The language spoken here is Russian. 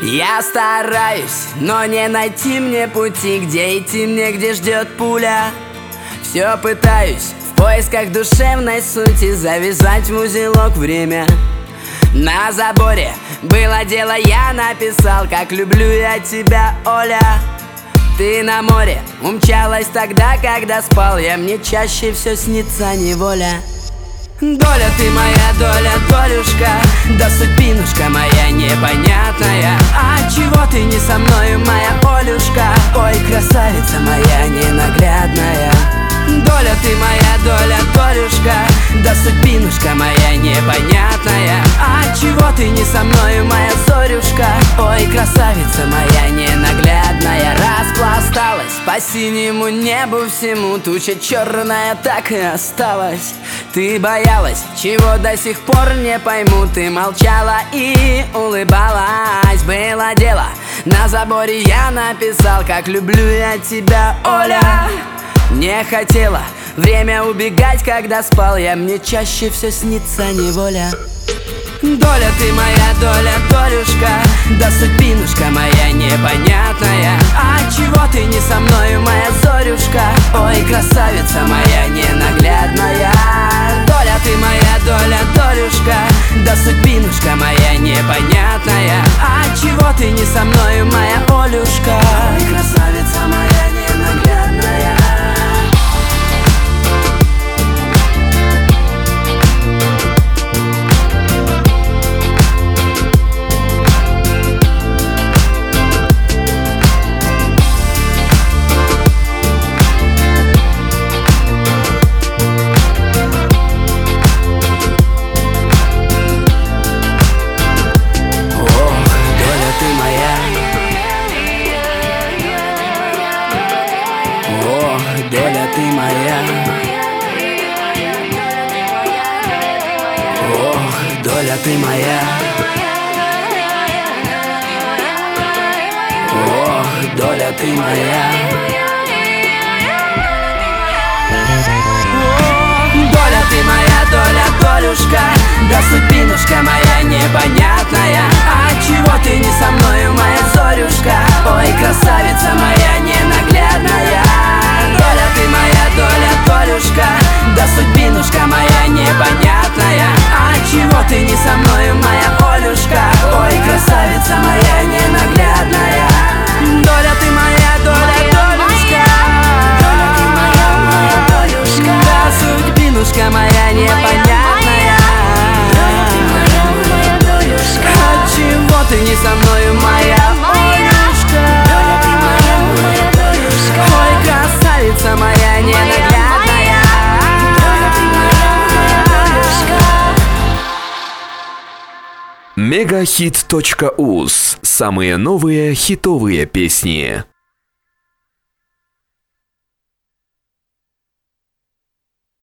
Я стараюсь, но не найти мне пути, где идти мне, где ждет пуля. Все пытаюсь в поисках душевной сути завязать в узелок время. На заборе было дело, я написал, как люблю я тебя, Оля. Ты на море умчалась тогда, когда спал я, мне чаще все снится неволя. Доля ты моя, доля, долюшка, да судьбинушка моя непонятная. А чего ты не со мною, моя Олюшка? Ой, красавица моя ненаглядная. Доля ты моя, доля, долюшка, да судьбинушка моя непонятная. А чего ты не со мною, моя Зорюшка? Ой, красавица моя ненаглядная. Распласталась по синему небу всему, туча черная так и осталась. Ты боялась, чего до сих пор не пойму. Ты молчала и улыбалась. Было дело, на заборе я написал, как люблю я тебя, Оля. Не хотела время убегать, когда спал я, мне чаще все снится неволя. Доля ты моя, доля, долюшка, да судьбинушка моя непонятная. А чего ты не со мною, моя Зорюшка? Ой, красавица моя ненаглядная. Доля ты моя, доля, долюшка, да судьбинушка моя непонятная. А чего ты не со мною, моя Олюшка? Ой, красавица моя ненаглядная. Доля ты моя, ох, доля ты моя, ох, доля ты моя. Доля ты моя, доля, долюшка, да судьбинушка моя непонятная. А чего ты не со мною, моя Зорюшка? Ой, красавица моя ненаглядная. Доля ты моя, доля, долюшка, да судьбинушка моя непонятная. А чего ты не со мною, моя Олюшка? Ой, красавица моя ненаглядная. Доля ты моя, доля, долюшка, доля ты моя, моя долюшка, да судьбинушка моя непонятная. Доля ты моя, моя долюшка, а чего ты не со мною, моя Олюшка? Доля ты моя, моя долюшка, ой, красавица моя ненаглядная. Доля ты моя, моя долюшка. Мегахит.уз. Самые новые хитовые песни.